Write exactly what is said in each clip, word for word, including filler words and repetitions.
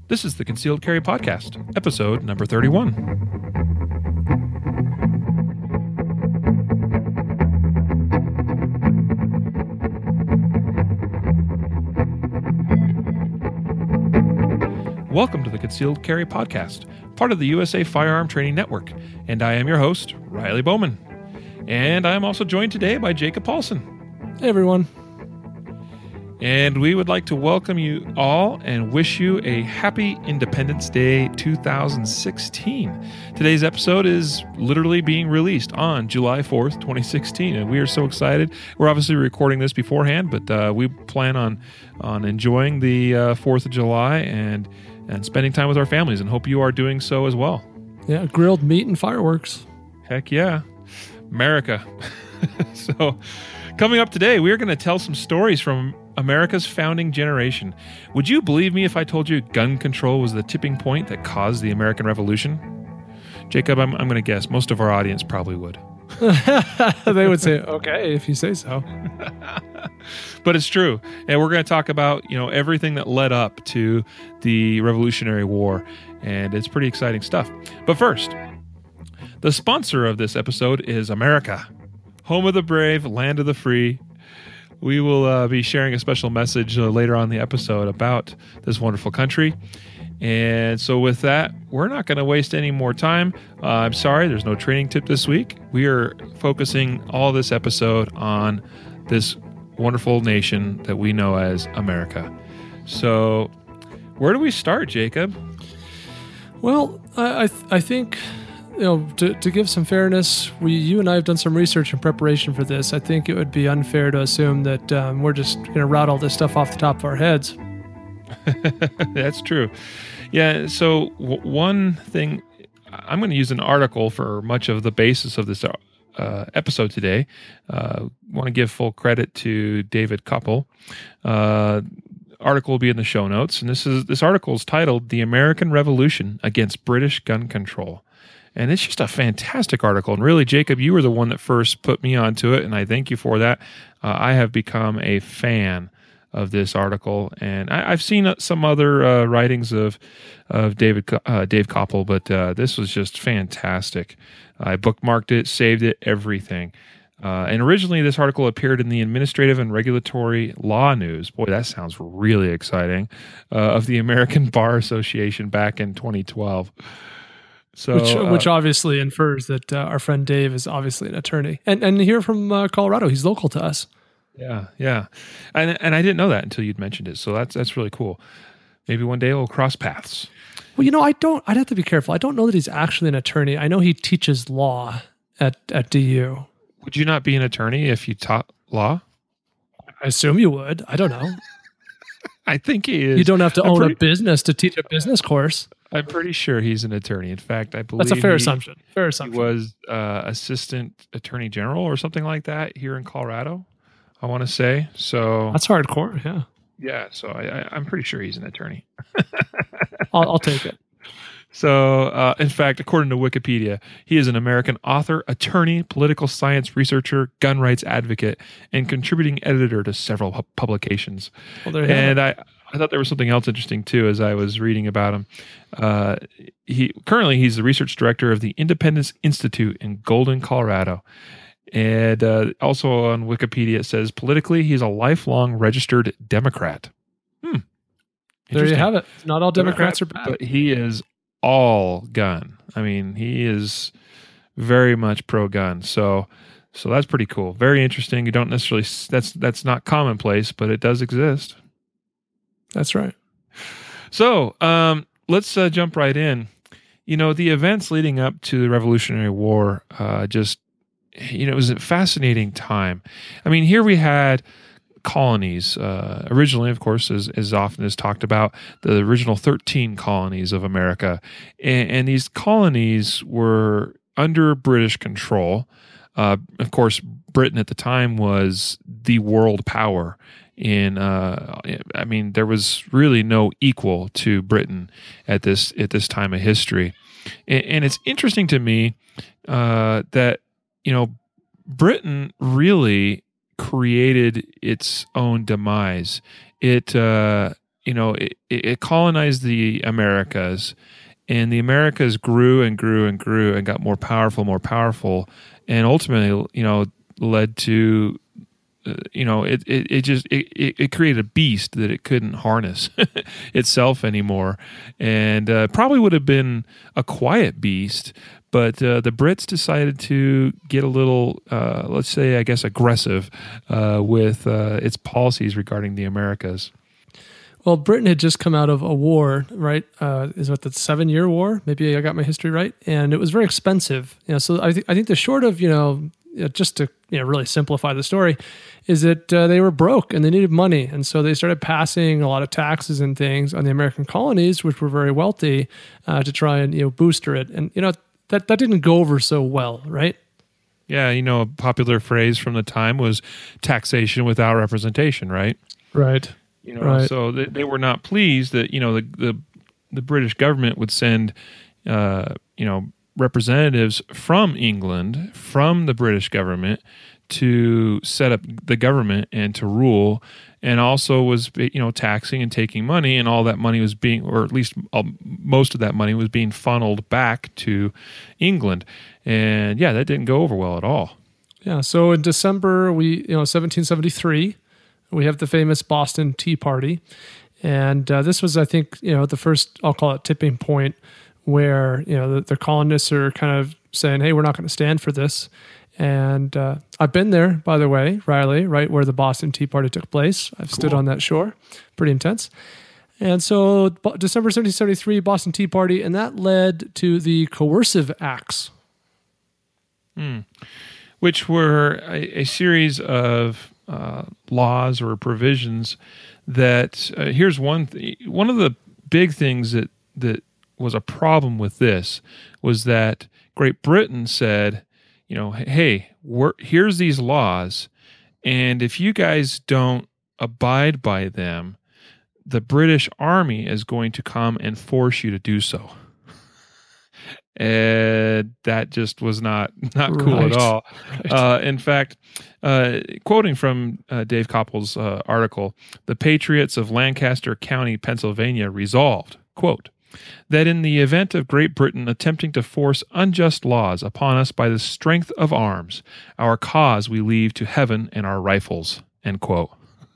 This is the Concealed Carry Podcast, episode number thirty-one. Welcome to the Concealed Carry Podcast, part of the U S A Firearm Training Network, and I am your host, Riley Bowman. And I am also joined today by Jacob Paulson. Hey, everyone. And we would like to welcome you all and wish you a happy Independence Day two thousand sixteen. Today's episode is literally being released on July fourth, twenty sixteen, and we are so excited. We're obviously recording this beforehand, but uh, we plan on on enjoying the uh, fourth of July and, and spending time with our families, and hope you are doing so as well. Yeah, grilled meat and fireworks. Heck yeah. America. So, coming up today, we are going to tell some stories from America's founding generation. Would you believe me if I told you gun control was the tipping point that caused the American Revolution? Jacob, I'm, I'm going to guess most of our audience probably would. They would say, okay, if you say so. But it's true. And we're going to talk about, you know, everything that led up to the Revolutionary War. And it's pretty exciting stuff. But first, the sponsor of this episode is America, home of the brave, land of the free. We will uh, be sharing a special message uh, later on in the episode about this wonderful country. And so with that, we're not going to waste any more time. Uh, I'm sorry, there's no training tip this week. We are focusing all this episode on this wonderful nation that we know as America. So where do we start, Jacob? Well, I I, th- I think... You know, to, to give some fairness, we, you and I have done some research in preparation for this. I think it would be unfair to assume that um, we're just going to route all this stuff off the top of our heads. That's true. Yeah, so w- one thing, I'm going to use an article for much of the basis of this uh, episode today. Uh, want to give full credit to David Koppel. Uh, article will be in the show notes, and this is this article is titled "The American Revolution Against British Gun Control." And it's just a fantastic article. And really, Jacob, you were the one that first put me onto it, and I thank you for that. Uh, I have become a fan of this article, and I, I've seen some other uh, writings of of David uh, Dave Koppel, but uh, this was just fantastic. I bookmarked it, saved it, everything. Uh, and originally, this article appeared in the Administrative and Regulatory Law News. Boy, that sounds really exciting. Uh, of the American Bar Association back in twenty twelve. So, which, uh, which obviously infers that uh, our friend Dave is obviously an attorney. And and here from uh, Colorado, he's local to us. Yeah, yeah. And and I didn't know that until you'd mentioned it. So that's that's really cool. Maybe one day we'll cross paths. Well, you know, I don't, I'd have to be careful. I don't know that he's actually an attorney. I know he teaches law at, at D U. Would you not be an attorney if you taught law? I assume you would. I don't know. I think he is. You don't have to I'm own pretty, a business to teach a business course. I'm pretty sure he's an attorney. In fact, I believe that's a fair he, assumption. Fair assumption. He was uh, assistant attorney general or something like that here in Colorado, I want to say. So that's hardcore. Yeah. Yeah. So I, I, I'm pretty sure he's an attorney. I'll, I'll take it. So, uh, in fact, according to Wikipedia, he is an American author, attorney, political science researcher, gun rights advocate, and contributing editor to several pu- publications. Well, there you and have it. I, I thought there was something else interesting too as I was reading about him. Uh, he currently he's the research director of the Independence Institute in Golden, Colorado. And uh, also on Wikipedia, it says politically he's a lifelong registered Democrat. Hmm. There you have it. Not all Democrats Democrat, are bad. but he is all gun. I mean, he is very much pro-gun. So, so that's pretty cool. Very interesting. You don't necessarily that's that's not commonplace, but it does exist. That's right. So, um, let's uh, jump right in. You know, the events leading up to the Revolutionary War, uh, just you know, it was a fascinating time. I mean, here we had colonies. Uh, originally, of course, as, as often is talked about, the original thirteen colonies of America. And, and these colonies were under British control. Uh, of course, Britain at the time was the world power. In, uh, I mean, there was really no equal to Britain at this at this time of history. And, and it's interesting to me uh, that, you know, Britain really created its own demise. It, uh, you know, it, it colonized the Americas, and the Americas grew and grew and grew and got more powerful, more powerful, and ultimately, you know, led to, uh, you know, it it, it just it, it created a beast that it couldn't harness itself anymore, and uh, probably would have been a quiet beast. But uh, the Brits decided to get a little, uh, let's say, I guess, aggressive uh, with uh, its policies regarding the Americas. Well, Britain had just come out of a war, right? Uh, is what the seven-year war? Maybe I got my history right, and it was very expensive. You know, so I think I think the short of you know, just to you know really simplify the story, is that uh, they were broke and they needed money, and so they started passing a lot of taxes and things on the American colonies, which were very wealthy, uh, to try and you know booster it. And you know that that didn't go over so well, right? Yeah, you know, a popular phrase from the time was taxation without representation, right? Right. You know, right. so they, they were not pleased that you know the the, the British government would send uh, you know representatives from England, from the British government, to set up the government and to rule, and also was you know taxing and taking money, and all that money was being, or at least most of that money was being funneled back to England, and yeah, that didn't go over well at all. Yeah. So in December, we you know seventeen seventy-three. We have the famous Boston Tea Party, and uh, this was, I think, you know, the first, I'll call it tipping point, where you know the, the colonists are kind of saying, "Hey, we're not going to stand for this." And uh, I've been there, by the way, Riley, right where the Boston Tea Party took place. I've cool. stood on that shore, pretty intense. And so, December seventeen seventy-three, Boston Tea Party, and that led to the Coercive Acts, hmm. which were a, a series of Uh, laws or provisions that uh, here's one th- one of the big things that that was a problem with this was that Great Britain said, you know, hey, we're, here's these laws, and if you guys don't abide by them, the British Army is going to come and force you to do so. And that just was not not cool right. at all. Right. Uh, in fact, uh, quoting from uh, Dave Koppel's uh, article, the Patriots of Lancaster County, Pennsylvania, resolved, quote, that in the event of Great Britain attempting to force unjust laws upon us by the strength of arms, our cause we leave to heaven and our rifles, end quote.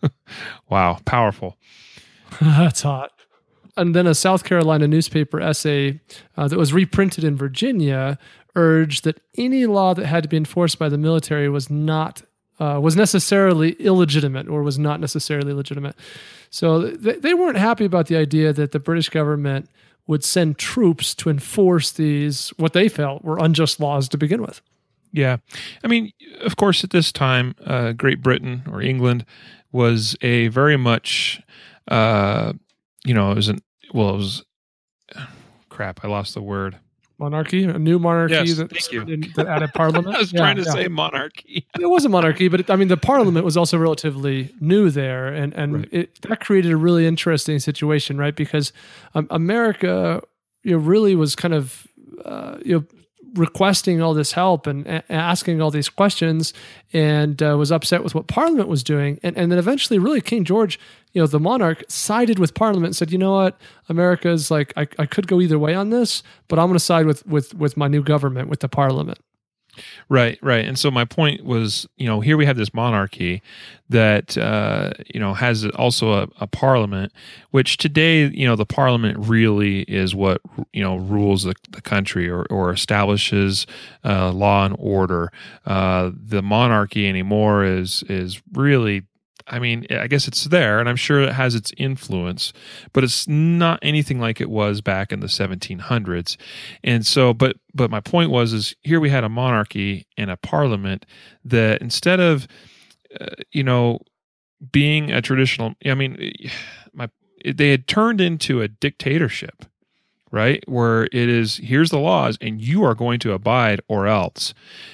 Wow, powerful. That's hot. And then a South Carolina newspaper essay uh, that was reprinted in Virginia urged that any law that had to be enforced by the military was not uh, was necessarily illegitimate or was not necessarily legitimate. So th- they weren't happy about the idea that the British government would send troops to enforce these, what they felt were unjust laws to begin with. Yeah. I mean, of course, at this time, uh, Great Britain or England was a very much, uh, you know, it was an Well, it was crap. I lost the word. Monarchy, a new monarchy yes, that, thank you. that added parliament. I was yeah, trying to yeah. say monarchy. It was a monarchy, but it, I mean, the parliament was also relatively new there, and and right. it, that created a really interesting situation, right? Because um, America, you know, really was kind of uh, you know. requesting all this help and a- asking all these questions, and uh, was upset with what Parliament was doing, and and then eventually, really, King George, you know, the monarch, sided with Parliament and said, you know what, America's like, I, I could go either way on this, but I'm going to side with with with my new government, with the Parliament. Right, right. And so my point was, you know, here we have this monarchy that, uh, you know, has also a, a parliament, which today, you know, the parliament really is what, you know, rules the, the country or, or establishes uh, law and order. Uh, the monarchy anymore is is really, I mean, I guess it's there, and I'm sure it has its influence, but it's not anything like it was back in the seventeen hundreds. And so, but but my point was, is here we had a monarchy and a parliament that instead of, uh, you know, being a traditional, I mean, my they had turned into a dictatorship, right? Where it is, here's the laws, and you are going to abide or else.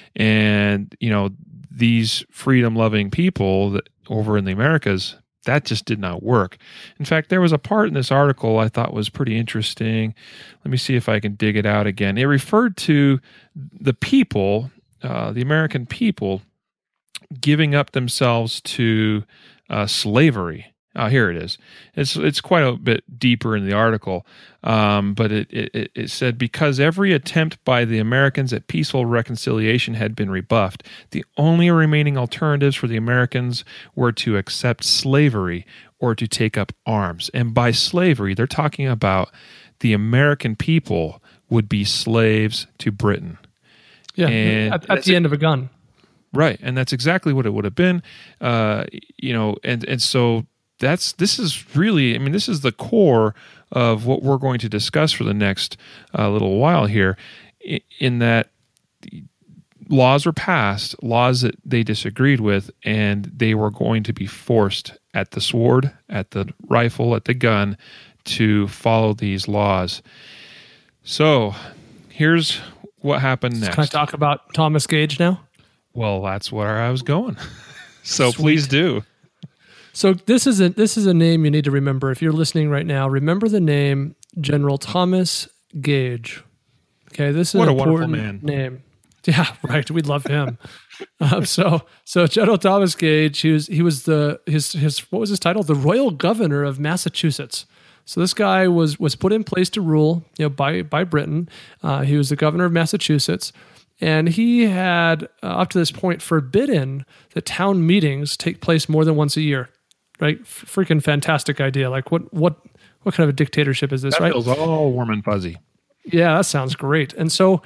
And, you know, these freedom-loving people that over in the Americas, that just did not work. In fact, there was a part in this article I thought was pretty interesting. Let me see if I can dig it out again. It referred to the people, uh, the American people, giving up themselves to uh, slavery Oh, here it is. It's it's quite a bit deeper in the article, um, but it, it it said because every attempt by the Americans at peaceful reconciliation had been rebuffed, the only remaining alternatives for the Americans were to accept slavery or to take up arms. And by slavery, they're talking about the American people would be slaves to Britain. Yeah, and at, at the end of a gun. Right, and that's exactly what it would have been. Uh, you know, and and so. That's this is really, I mean, this is the core of what we're going to discuss for the next uh, little while here, in, in that laws were passed, laws that they disagreed with, and they were going to be forced at the sword, at the rifle, at the gun to follow these laws. So here's what happened next. Can I talk about Thomas Gage now? Well, that's where I was going. So Sweet. Please do. So this is a this is a name you need to remember. If you're listening right now, remember the name General Thomas Gage. Okay, this is what an a important wonderful man. name. Yeah, right. We love him. um, so so General Thomas Gage, he was he was the his his what was his title? The Royal Governor of Massachusetts. So this guy was was put in place to rule, you know, by by Britain. Uh, he was the governor of Massachusetts. And he had, uh, up to this point, forbidden that town meetings take place more than once a year. Right? F- freaking fantastic idea. Like, what what what kind of a dictatorship is this, That right? feels all warm and fuzzy. Yeah, that sounds great. And so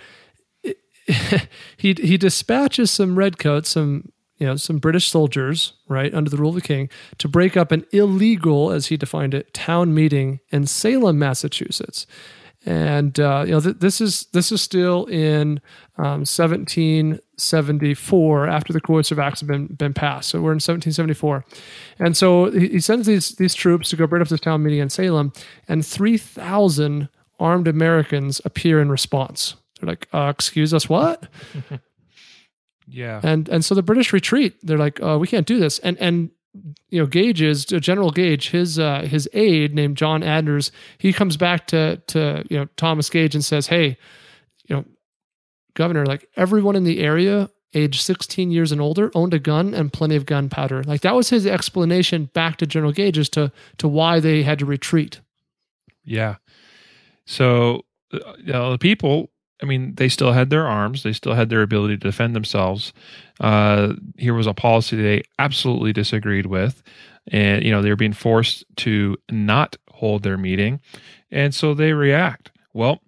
he he dispatches some redcoats, some you know, some British soldiers, right, under the rule of the king, to break up an illegal, as he defined it, town meeting in Salem, Massachusetts. And uh, you know th- this is this is still in um, seventeen seventy-four after the Coercive Acts have been been passed. So we're in seventeen seventy-four, and so he, he sends these these troops to go break up this town meeting in Salem, and three thousand armed Americans appear in response. They're like, uh, "Excuse us, what?" Yeah, and and so the British retreat. They're like, uh, "We can't do this," and and. You know, Gage is General Gage. His uh, his aide named John Adners. He comes back to to you know Thomas Gage and says, "Hey, you know, Governor, like everyone in the area, age sixteen years and older, owned a gun and plenty of gunpowder." Like that was his explanation back to General Gage as to to why they had to retreat. Yeah. So you know, the people, I mean, they still had their arms. They still had their ability to defend themselves. Uh, here was a policy they absolutely disagreed with. And, you know, they were being forced to not hold their meeting. And so they react. Well,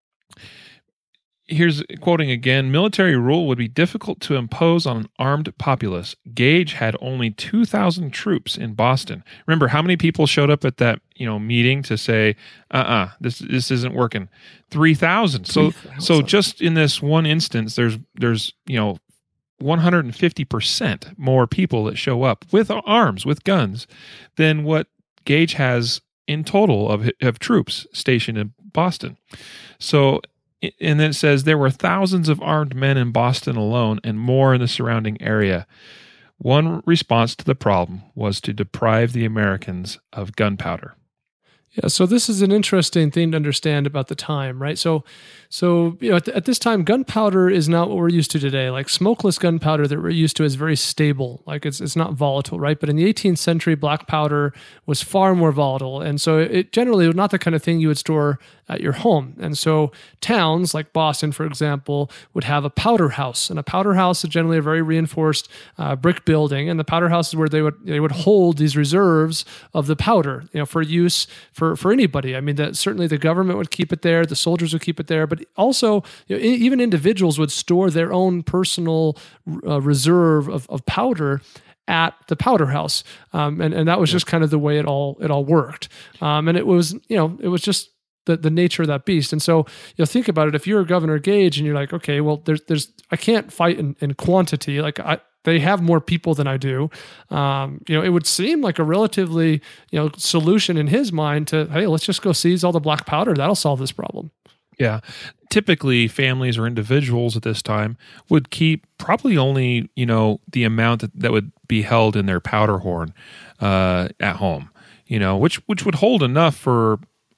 here's quoting again, military rule would be difficult to impose on an armed populace. Gage had only two thousand troops in Boston. Remember how many people showed up at that, you know, meeting to say, uh-uh, this this isn't working? three thousand. So so just in this one instance, there's there's, you know, one hundred fifty percent more people that show up with arms, with guns, than what Gage has in total of of troops stationed in Boston. So and then it says there were thousands of armed men in Boston alone and more in the surrounding area. One response to the problem was to deprive the Americans of gunpowder. Yeah, so this is an interesting thing to understand about the time, right? So, so you know, at, at this time, gunpowder is not what we're used to today. Like smokeless gunpowder that we're used to is very stable, like it's it's not volatile, right? But in the eighteenth century, black powder was far more volatile, and so it generally was not the kind of thing you would store at your home. And so towns like Boston, for example, would have a powder house, and a powder house is generally a very reinforced uh, brick building, and the powder house is where they would they would hold these reserves of the powder, you know, for use for for anybody. I mean, that certainly the government would keep it there, the soldiers would keep it there, but also you know, even individuals would store their own personal uh, reserve of, of powder at the powder house, um, and and that was yeah. just kind of the way it all it all worked, um, and it was you know it was just the the nature of that beast. And so you know think about it. If you're Governor Gage and you're like, okay, well there's there's I can't fight in, in quantity, like I. They have more people than I do. Um, you know, it would seem like a relatively, you know, solution in his mind to, hey, let's just go seize all the black powder. That'll solve this problem. Yeah. Typically, families or individuals at this time would keep probably only, you know, the amount that, that would be held in their powder horn uh, at home, you know, which which would hold enough for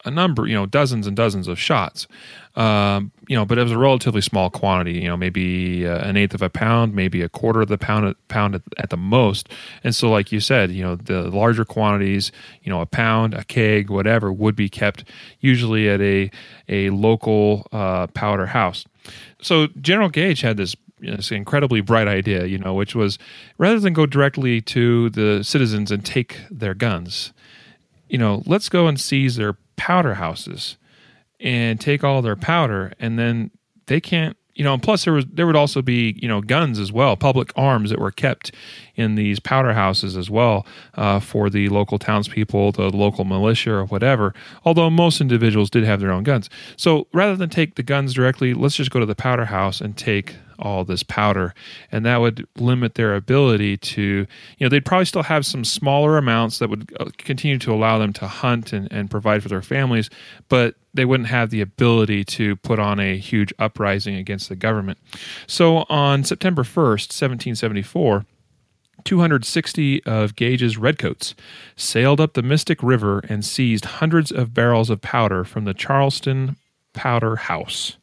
a number, you know, dozens and dozens of shots. Um, you know, but it was a relatively small quantity, you know, maybe uh, an eighth of a pound, maybe a quarter of the pound, pound at, at the most. And so, like you said, you know, the larger quantities, you know, a pound, a keg, whatever, would be kept usually at a, a local uh, powder house. So General Gage had this, you know, this incredibly bright idea, you know, which was rather than go directly to the citizens and take their guns, you know, let's go and seize their powder houses and take all their powder, and then they can't, you know, and plus there was there would also be, you know, guns as well, public arms that were kept in these powder houses as well uh, for the local townspeople, the local militia or whatever, although most individuals did have their own guns. So rather than take the guns directly, let's just go to the powder house and take all this powder, and that would limit their ability to, you know, they'd probably still have some smaller amounts that would continue to allow them to hunt and, and provide for their families, but they wouldn't have the ability to put on a huge uprising against the government. So on September first, seventeen seventy-four, two hundred sixty of Gage's redcoats sailed up the Mystic River and seized hundreds of barrels of powder from the Charleston Powder House.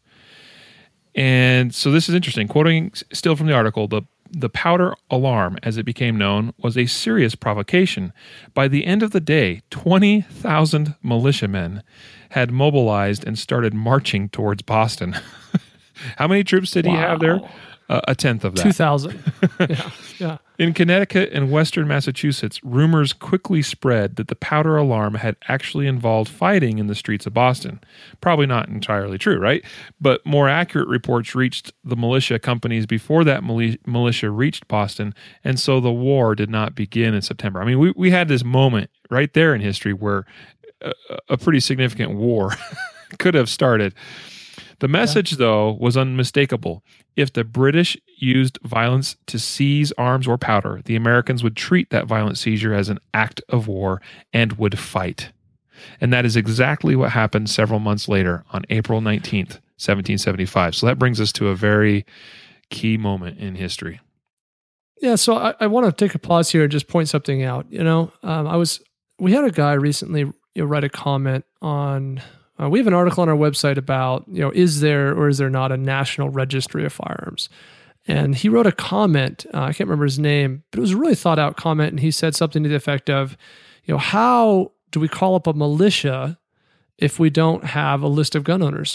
And so this is interesting. Quoting still from the article, the, the powder alarm, as it became known, was a serious provocation. By the end of the day, twenty thousand militiamen had mobilized and started marching towards Boston. How many troops did wow. he have there? Uh, a tenth of that. two thousand. Yeah, yeah. In Connecticut and western Massachusetts, rumors quickly spread that the powder alarm had actually involved fighting in the streets of Boston. Probably not entirely true, right? But more accurate reports reached the militia companies before that mili- militia reached Boston, and so the war did not begin in September. I mean, we, we had this moment right there in history where a, a pretty significant war could have started. The message, yeah. though, was unmistakable. If the British used violence to seize arms or powder, the Americans would treat that violent seizure as an act of war and would fight. And that is exactly what happened several months later on April nineteenth, seventeen seventy-five. So that brings us to a very key moment in history. Yeah, so I, I want to take a pause here and just point something out. You know, um, I was we had a guy recently you know, write a comment on... Uh, we have an article on our website about, you know, is there or is there not a national registry of firearms? And he wrote a comment, uh, I can't remember his name, but it was a really thought out comment. And he said something to the effect of, you know, how do we call up a militia if we don't have a list of gun owners?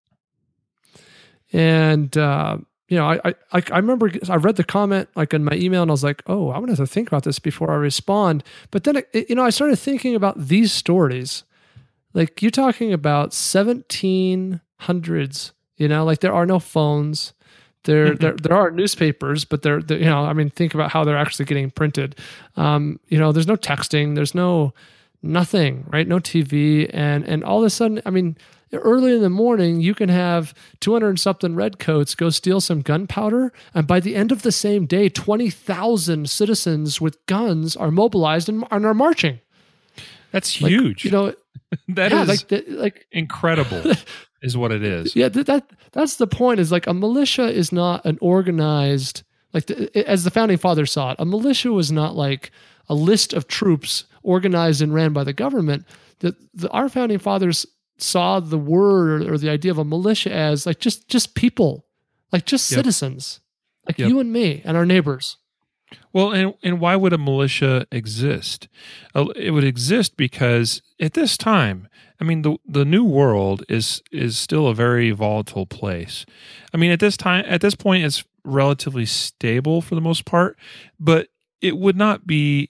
And, uh, you know, I, I I remember I read the comment like in my email and I was like, oh, I'm going to have to think about this before I respond. But then, it, you know, I started thinking about these stories. Like you're talking about seventeen hundreds, you know, like there are no phones, there mm-hmm. there there are newspapers, but they're, they're, you know, I mean, think about how they're actually getting printed. Um, you know, there's no texting, there's no nothing, right? No T V, and and all of a sudden, I mean, early in the morning, you can have two hundred and something redcoats go steal some gunpowder, and by the end of the same day, twenty thousand citizens with guns are mobilized and, and are marching. That's like, huge. You know. That yeah, is like, the, like incredible is what it is. Yeah, that, that that's the point is like a militia is not an organized, like the, as the founding fathers saw it, a militia was not like a list of troops organized and ran by the government. That the, our founding fathers saw the word or, or the idea of a militia as like just, just people, like just yep. citizens, like yep. you and me and our neighbors. Well, and and why would a militia exist? Uh, it would exist because at this time, I mean, the the New World is is still a very volatile place. I mean, at this time, at this point, it's relatively stable for the most part, but it would not be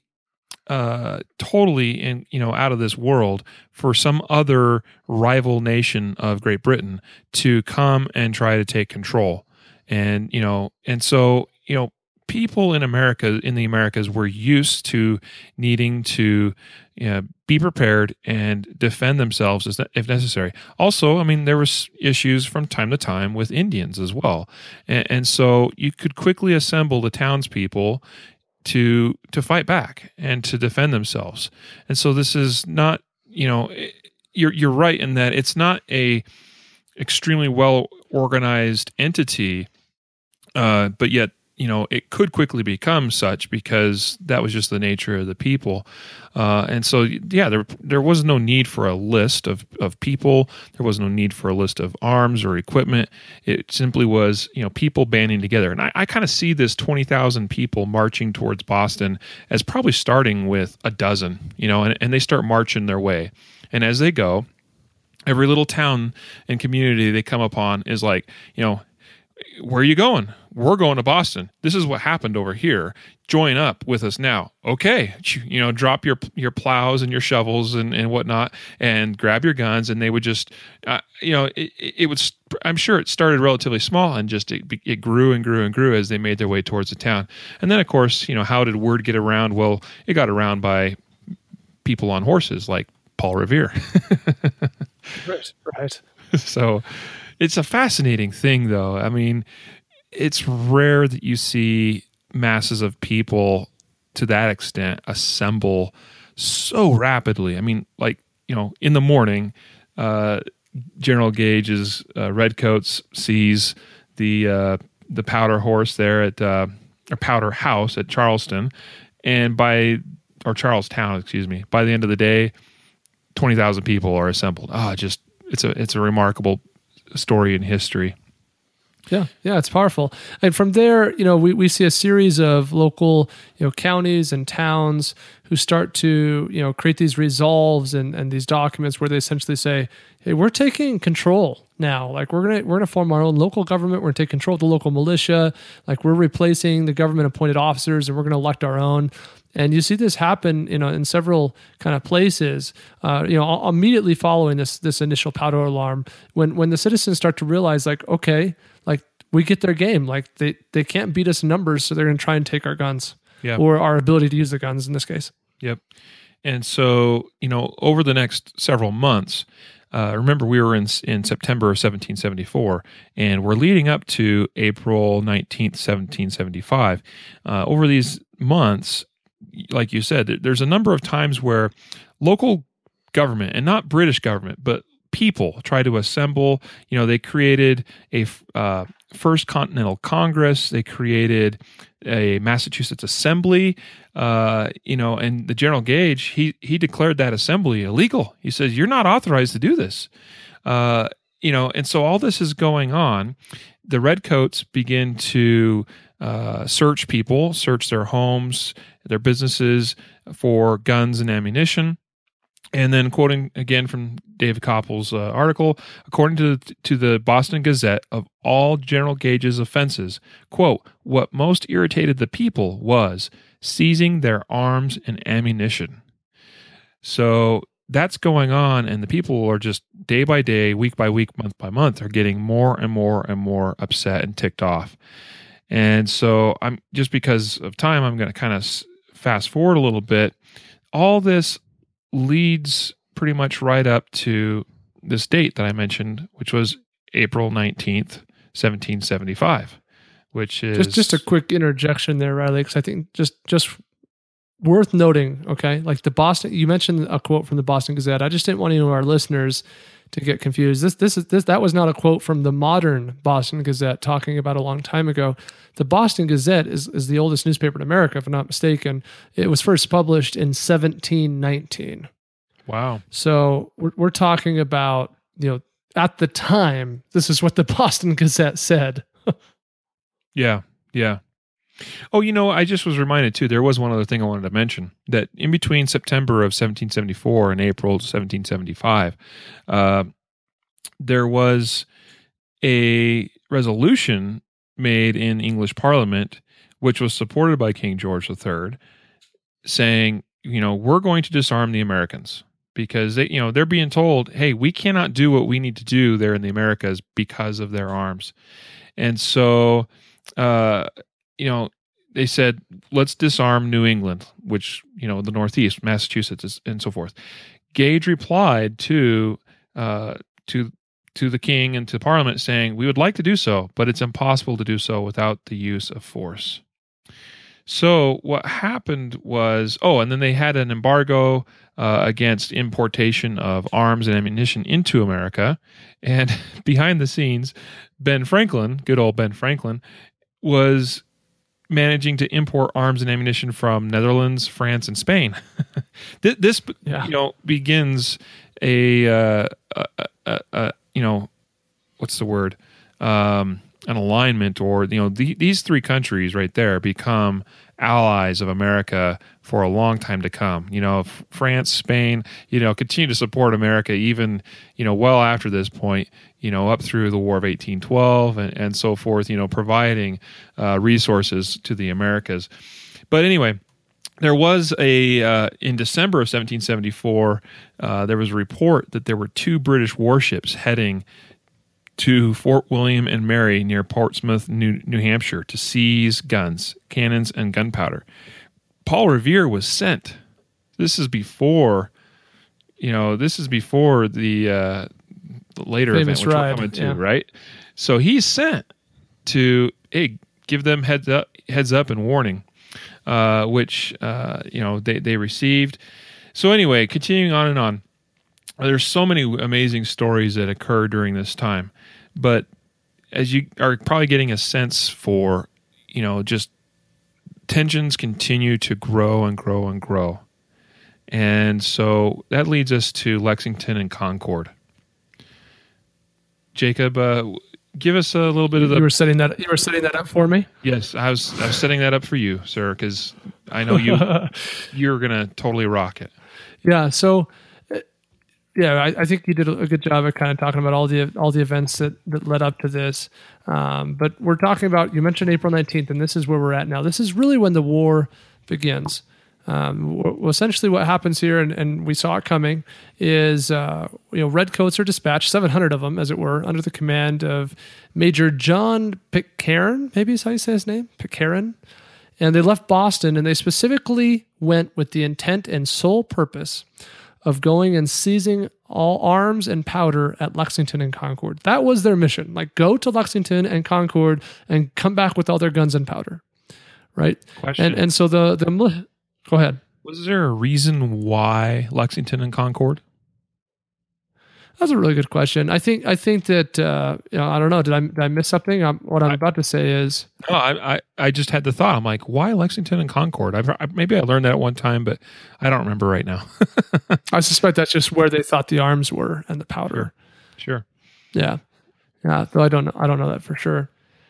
uh, totally in you know out of this world for some other rival nation of Great Britain to come and try to take control, and you know, and so you know. People in America, in the Americas, were used to needing to you know, be prepared and defend themselves if necessary. Also, I mean, there was issues from time to time with Indians as well, and, and so you could quickly assemble the townspeople to to fight back and to defend themselves. And so this is not, you know, you're you're right in that it's not a extremely well organized entity, uh, but yet. you know, it could quickly become such because that was just the nature of the people. Uh, and so, yeah, there there was no need for a list of, of people. There was no need for a list of arms or equipment. It simply was, you know, people banding together. And I, I kind of see this twenty thousand people marching towards Boston as probably starting with a dozen, you know, and, and they start marching their way. And as they go, every little town and community they come upon is like, you know, where are you going? We're going to Boston. This is what happened over here. Join up with us now. Okay. You know, drop your your plows and your shovels and, and whatnot and grab your guns. And they would just, uh, you know, it, it would, I'm sure it started relatively small and just it, it grew and grew and grew as they made their way towards the town. And then, of course, you know, how did word get around? Well, it got around by people on horses like Paul Revere. Right. Right. So it's a fascinating thing, though. I mean, it's rare that you see masses of people to that extent assemble so rapidly. I mean, like, you know, in the morning, uh, General Gage's uh, Redcoats sees the uh, the powder horse there at uh, or powder house at Charleston, and by or Charlestown, excuse me. By the end of the day, twenty thousand people are assembled. Ah, oh, just it's a it's a remarkable story in history. Yeah, yeah, it's powerful. And from there, you know, we, we see a series of local, you know, counties and towns who start to, you know, create these resolves and, and these documents where they essentially say, hey, we're taking control now. Like we're gonna we're gonna form our own local government. We're gonna take control of the local militia. Like we're replacing the government appointed officers, and we're gonna elect our own. And you see this happen, you know, in several kind of places. Uh, you know, immediately following this this initial powder alarm, when when the citizens start to realize, like, okay, like we get their game, like they they can't beat us in numbers, so they're going to try and take our guns, yeah, or our ability to use the guns in this case. Yep. And so, you know, over the next several months, uh, remember we were in in September of seventeen seventy-four, and we're leading up to April nineteenth, seventeen seventy-five. Uh, over these months, like you said, there's a number of times where local government, and not British government, but people try to assemble. You know, they created a uh, First Continental Congress. They created a Massachusetts Assembly. Uh, you know, and the General Gage, he he declared that assembly illegal. He says, "You're not authorized to do this." Uh, you know, and so all this is going on. The Redcoats begin to uh, search people, search their homes, their businesses for guns and ammunition. And then, quoting again from David Koppel's uh, article, according to the, to the Boston Gazette, of all General Gage's offenses, quote, what most irritated the people was seizing their arms and ammunition. So that's going on, and the people are just day by day, week by week, month by month, are getting more and more and more upset and ticked off. And so I'm just because of time, I'm going to kind of fast forward a little bit. All this leads pretty much right up to this date that I mentioned, which was April nineteenth, seventeen seventy-five, which is just just a quick interjection there, Riley, because I think just just worth noting. Okay, like the Boston, you mentioned a quote from the Boston Gazette. I just didn't want any of our listeners to get confused. This this is this that was not a quote from the modern Boston Gazette talking about a long time ago. The Boston Gazette is is the oldest newspaper in America, if I'm not mistaken. It was first published in seventeen nineteen. Wow. So we're we're talking about, you know, at the time, this is what the Boston Gazette said. Yeah, yeah. Oh, you know, I just was reminded too, there was one other thing I wanted to mention, that in between September of seventeen seventy-four and April seventeen seventy-five, uh, there was a resolution made in English Parliament, which was supported by King George the Third, saying, you know, we're going to disarm the Americans because they, you know, they're being told, hey, we cannot do what we need to do there in the Americas because of their arms. And so, uh, you know, they said, let's disarm New England, which, you know, the Northeast, Massachusetts, and so forth. Gage replied to uh, to to the king and to Parliament saying, we would like to do so, but it's impossible to do so without the use of force. So what happened was, oh, and then they had an embargo uh, against importation of arms and ammunition into America. And behind the scenes, Ben Franklin, good old Ben Franklin, was managing to import arms and ammunition from Netherlands, France, and Spain. this, this Yeah. you know, begins a, uh, a, a, a, you know, what's the word? Um, an alignment, or, you know, the, these three countries right there become allies of America for a long time to come. You know, F- France, Spain, you know, continue to support America even, you know, well after this point, you know, up through the War of eighteen twelve and, and so forth, you know, providing uh, resources to the Americas. But anyway, there was a, uh, in December of seventeen seventy-four, uh, there was a report that there were two British warships heading to Fort William and Mary near Portsmouth, New, New Hampshire, to seize guns, cannons, and gunpowder. Paul Revere was sent. This is before, you know, this is before the, uh, the later Famous event, which ride, we're coming to, yeah. right? So he's sent to, hey, give them heads up, heads up and warning, uh, which uh, you know they they received. So anyway, continuing on and on. There's so many amazing stories that occur during this time, but as you are probably getting a sense for, you know, just tensions continue to grow and grow and grow. And so that leads us to Lexington and Concord. Jacob, uh, give us a little bit of the... You were setting that you were setting that up for me? Yes, I was I was setting that up for you, sir, because I know you, you're going to totally rock it. Yeah, so... Yeah, I, I think you did a good job of kind of talking about all the all the events that, that led up to this. Um, but we're talking about, you mentioned April nineteenth, and this is where we're at now. This is really when the war begins. Um, w- essentially what happens here, and, and we saw it coming, is uh, you know redcoats are dispatched, seven hundred of them, as it were, under the command of Major John Pitcairn, maybe is how you say his name, Pitcairn. And they left Boston, and they specifically went with the intent and sole purpose of going and seizing all arms and powder at Lexington and Concord. That was their mission. Like, go to Lexington and Concord and come back with all their guns and powder, right? Question. And and so the the go ahead. Was there a reason why Lexington and Concord? That's a really good question. I think I think that uh, you know I don't know. Did I did I miss something? I'm, what I'm I, about to say is no. I, I I just had the thought. I'm like, why Lexington and Concord? I've I, maybe I learned that at one time, but I don't remember right now. I suspect that's just where they thought the arms were and the powder. Sure. sure. Yeah, yeah. Though I don't know. I don't know that for sure.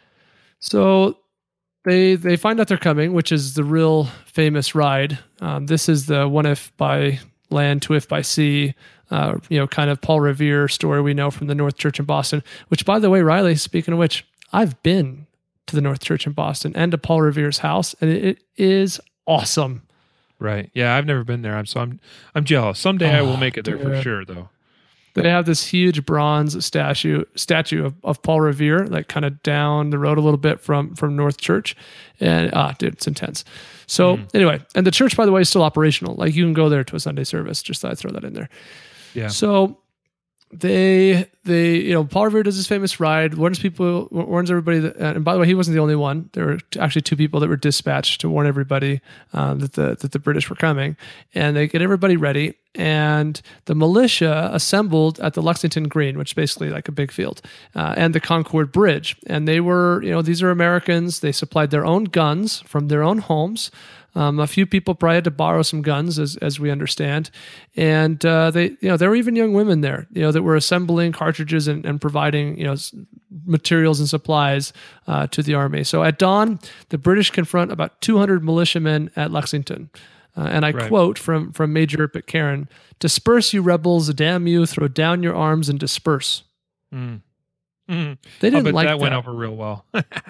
So they they find out they're coming, which is the real famous ride. Um, this is the one if by land, two if by sea. Uh, you know, kind of Paul Revere story we know from the North Church in Boston, which, by the way, Riley, speaking of which, I've been to the North Church in Boston and to Paul Revere's house, and it is awesome. Right. Yeah, I've never been there. I'm so I'm I'm jealous. Someday oh, I will make it there dude. for sure, though. They have this huge bronze statue statue of, of Paul Revere, like kind of down the road a little bit from from North Church, and ah, dude, it's intense. So mm. anyway, and the church, by the way, is still operational. Like, you can go there to a Sunday service. Just thought I'd throw that in there. Yeah. So they they you know Paul Revere does this famous ride, warns people, warns everybody that, and by the way, he wasn't the only one. There were actually two people that were dispatched to warn everybody um, that the that the British were coming, and they get everybody ready. And the militia assembled at the Lexington Green, which is basically like a big field, uh, and the Concord Bridge. And they were, you know, these are Americans. They supplied their own guns from their own homes. Um, a few people probably had to borrow some guns, as as we understand, and uh, they, you know, there were even young women there, you know, that were assembling cartridges and, and providing, you know, materials and supplies uh, to the army. So at dawn, the British confront about two hundred militiamen at Lexington, uh, and I right. quote from from Major Pitcairn: "Disperse, you rebels! Damn you! Throw down your arms and disperse." Mm. Mm. They didn't like that. that. Went over real well.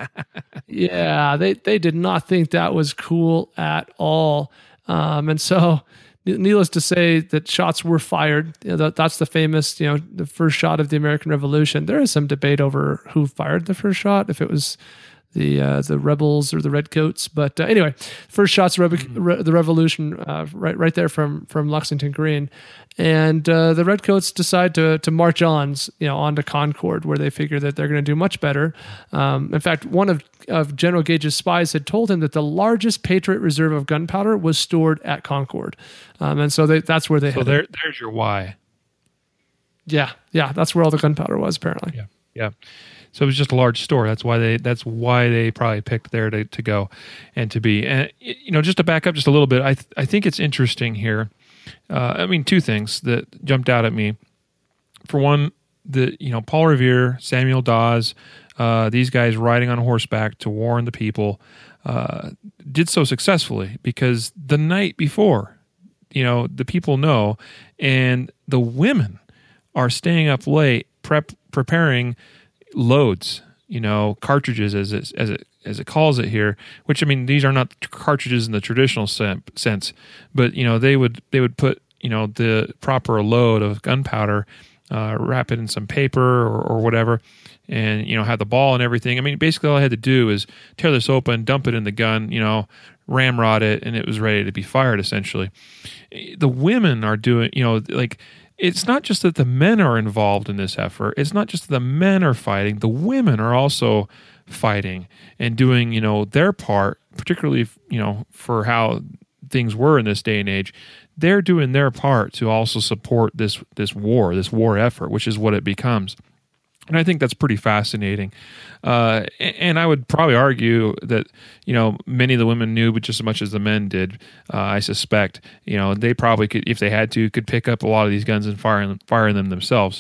Yeah, they they did not think that was cool at all, um, and so needless to say that shots were fired. You know, that, that's the famous, you know, the first shot of the American Revolution. There is some debate over who fired the first shot, if it was the uh, the rebels or the redcoats. But uh, anyway, first shots of Re- Re- the Revolution, uh, right right there from from Lexington Green, and uh, the redcoats decide to to march on, you know, on to Concord, where they figure that they're going to do much better. Um, in fact, one of of General Gage's spies had told him that the largest Patriot reserve of gunpowder was stored at Concord, um, and so they, that's where they. So headed. there, there's your why. Yeah, yeah, that's where all the gunpowder was apparently. Yeah. Yeah. So it was just a large store. That's why they. That's why they probably picked there to, to go, and to be. And you know, just to back up just a little bit, I th- I think it's interesting here. Uh, I mean, two things that jumped out at me. For one, the you know Paul Revere, Samuel Dawes, uh, these guys riding on horseback to warn the people, uh, did so successfully because the night before, you know, the people know, and the women are staying up late prep preparing loads, you know, cartridges as it, as it as it calls it here. Which I mean, these are not cartridges in the traditional sense, but you know, they would they would put you know the proper load of gunpowder, uh, wrap it in some paper or, or whatever, and you know have the ball and everything. I mean, basically all I had to do is tear this open, dump it in the gun, you know, ramrod it, and it was ready to be fired. Essentially, the women are doing, you know, like. It's not just that the men are involved in this effort. It's not just that the men are fighting. The women are also fighting and doing, you know, their part, particularly, you know, for how things were in this day and age. They're doing their part to also support this this war, this war effort, which is what it becomes. And I think that's pretty fascinating. Uh, and I would probably argue that, you know, many of the women knew, but just as much as the men did, uh, I suspect, you know, they probably could, if they had to, could pick up a lot of these guns and fire them, fire them themselves.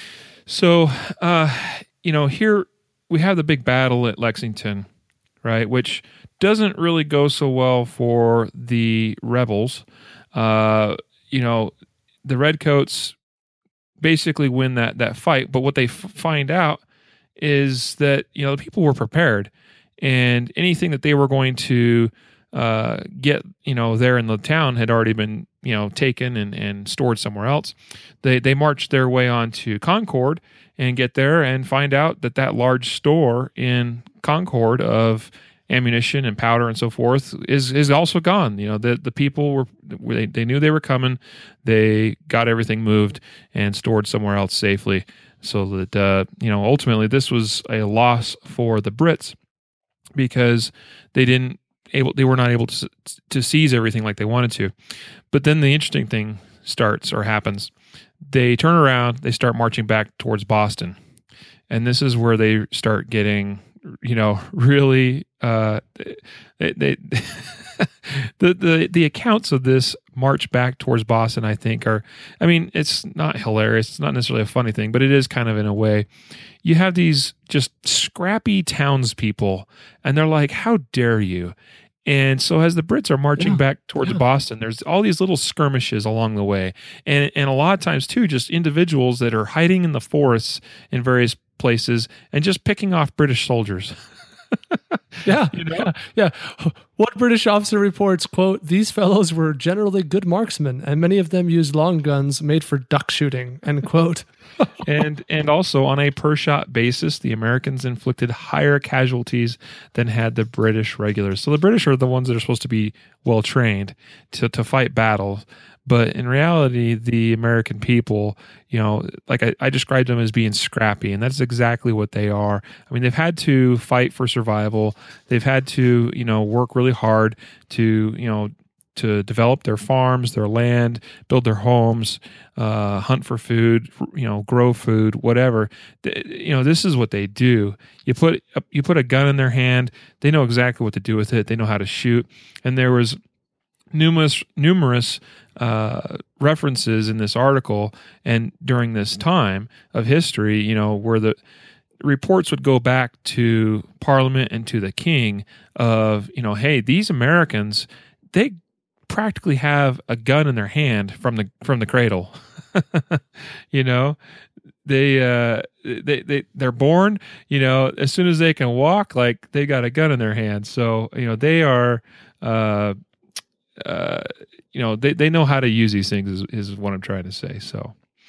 So, uh, you know, here we have the big battle at Lexington, right, which doesn't really go so well for the rebels. Uh, you know, the Redcoats basically win that that fight, but what they f- find out is that you know the people were prepared, and anything that they were going to uh, get you know there in the town had already been you know taken and, and stored somewhere else. They they marched their way on to Concord and get there and find out that that large store in Concord of ammunition and powder and so forth is is also gone. You know, the the people were they, they knew they were coming. They got everything moved and stored somewhere else safely, so that uh, you know ultimately this was a loss for the Brits because they didn't able they were not able to to seize everything like they wanted to. But then the interesting thing starts or happens. They turn around. They start marching back towards Boston, and this is where they start getting. You know, really, uh, they, they the the the accounts of this march back towards Boston, I think, are. I mean, it's not hilarious. It's not necessarily a funny thing, but it is kind of in a way. You have these just scrappy townspeople, and they're like, "How dare you!" And so, as the Brits are marching yeah, back towards yeah. Boston, there's all these little skirmishes along the way, and and a lot of times too, just individuals that are hiding in the forests in various places and just picking off British soldiers. yeah, you know? yeah, yeah. One British officer reports, quote, "These fellows were generally good marksmen, and many of them used long guns made for duck shooting," end quote. and and also on a per shot basis, the Americans inflicted higher casualties than had the British regulars. So the British are the ones that are supposed to be well trained to to fight battles. But in reality, the American people, you know, like I, I described them as being scrappy, and that's exactly what they are. I mean, they've had to fight for survival. They've had to, you know, work really hard to, you know, to develop their farms, their land, build their homes, uh, hunt for food, you know, grow food, whatever. You know, this is what they do. You put you put a gun in their hand, they know exactly what to do with it. They know how to shoot. And there was numerous numerous uh, references in this article and during this time of history, you know, where the reports would go back to Parliament and to the King of, you know, hey, these Americans, they practically have a gun in their hand from the from the cradle. you know, they uh, they they they're born, you know, as soon as they can walk, like they got a gun in their hand. So you know, they are. Uh, uh, you know, they, they know how to use these things is, is what I'm trying to say. So,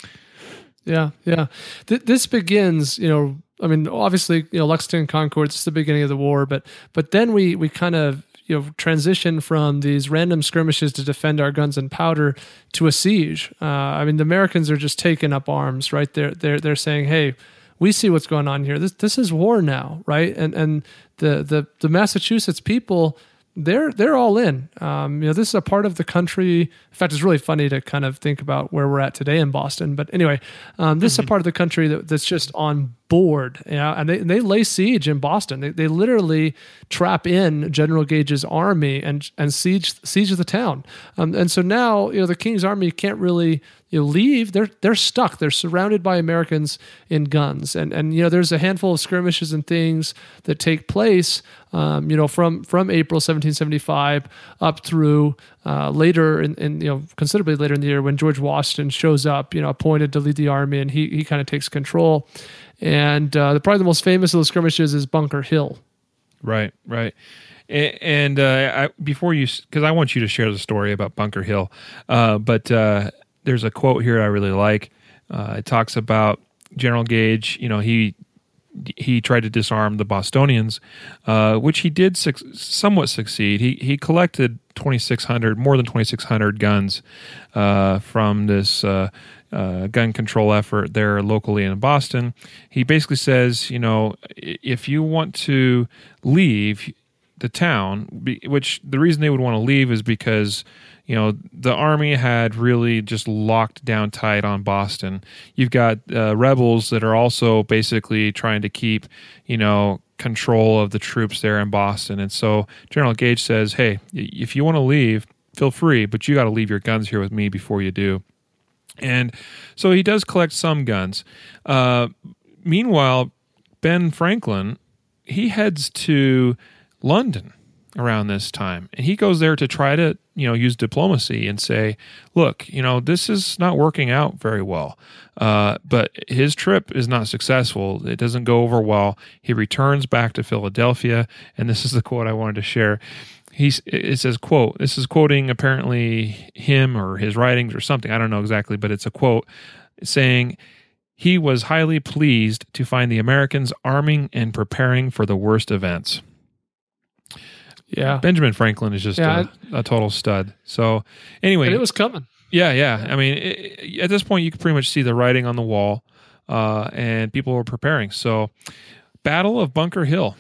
yeah, yeah. Th- this begins, you know, I mean, obviously, you know, Lexington, Concord, it's the beginning of the war, but, but then we, we kind of, you know, transition from these random skirmishes to defend our guns and powder to a siege. Uh, I mean, the Americans are just taking up arms, right? They're, they're, they're saying, hey, we see what's going on here. This, this is war now, right? And, and the, the, the Massachusetts people, They're they're all in. Um, you know, this is a part of the country. In fact, it's really funny to kind of think about where we're at today in Boston. But anyway, um, this mm-hmm. is a part of the country that, that's just on board, you know, and they, they lay siege in Boston. They, they literally trap in General Gage's army and and siege siege the town. Um, and so now, you know, the King's army can't really, you know, leave. They're they're stuck. They're surrounded by Americans in guns. And and you know, there's a handful of skirmishes and things that take place, um, you know, from from April seventeen seventy-five up through uh, later in, in you know considerably later in the year when George Washington shows up, you know, appointed to lead the army, and he he kind of takes control. And uh, the, probably the most famous of those skirmishes is Bunker Hill. Right, right. And, and uh, I, before you, because I want you to share the story about Bunker Hill, uh, but uh, there's a quote here I really like. Uh, it talks about General Gage. You know, he he tried to disarm the Bostonians, uh, which he did su- somewhat succeed. He he collected twenty-six hundred, more than twenty-six hundred guns uh, from this Uh, Uh, gun control effort there locally in Boston. He basically says, you know, if you want to leave the town, which the reason they would want to leave is because, you know, the army had really just locked down tight on Boston. You've got uh, rebels that are also basically trying to keep, you know, control of the troops there in Boston. And so General Gage says, hey, if you want to leave, feel free, but you got to leave your guns here with me before you do. And so he does collect some guns. Uh, meanwhile, Ben Franklin, he heads to London around this time, and he goes there to try to, you know, use diplomacy and say, look, you know, this is not working out very well. Uh, but his trip is not successful. It doesn't go over well. He returns back to Philadelphia, and this is the quote I wanted to share. He's, it says, quote, this is quoting apparently him or his writings or something. I don't know exactly, but it's a quote saying, he was highly pleased to find the Americans arming and preparing for the worst events. Yeah. Benjamin Franklin is just yeah, a, a total stud. So anyway. And it was coming. Yeah, yeah. I mean, it, at this point, you can pretty much see the writing on the wall, uh, and people were preparing. So Battle of Bunker Hill.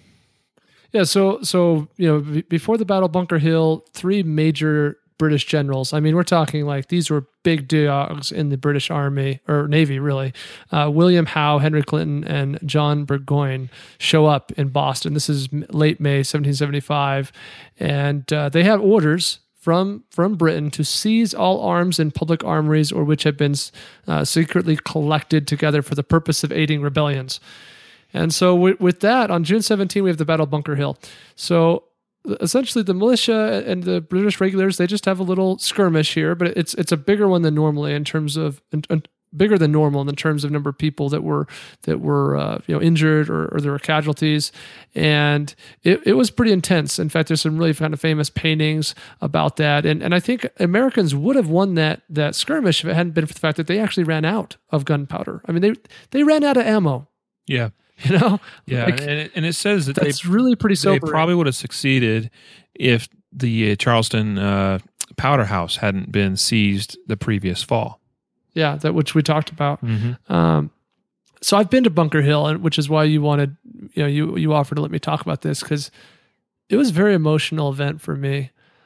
Yeah, so so you know, b- before the Battle of Bunker Hill, three major British generals. I mean, we're talking like these were big dogs in the British Army or Navy, really. Uh, William Howe, Henry Clinton, and John Burgoyne show up in Boston. This is late May seventeen seventy-five, and uh, they have orders from from Britain to seize all arms in public armories or which have been uh, secretly collected together for the purpose of aiding rebellions. And so with, with that, on June seventeenth, we have the Battle of Bunker Hill. So essentially the militia and the British regulars, they just have a little skirmish here, but it's it's a bigger one than normally in terms of, in, in, bigger than normal in terms of number of people that were that were uh, you know injured or, or there were casualties. And it, it was pretty intense. In fact, there's some really kind of famous paintings about that. And and I think Americans would have won that that skirmish if it hadn't been for the fact that they actually ran out of gunpowder. I mean, they they ran out of ammo. Yeah. You know, yeah, like, and, it, and it says that that's they, really pretty sobering. They probably would have succeeded if the uh, Charleston uh, powder house hadn't been seized the previous fall. Yeah, that which we talked about. Mm-hmm. Um, so I've been to Bunker Hill, and which is why you wanted, you know, you you offered to let me talk about this because it was a very emotional event for me.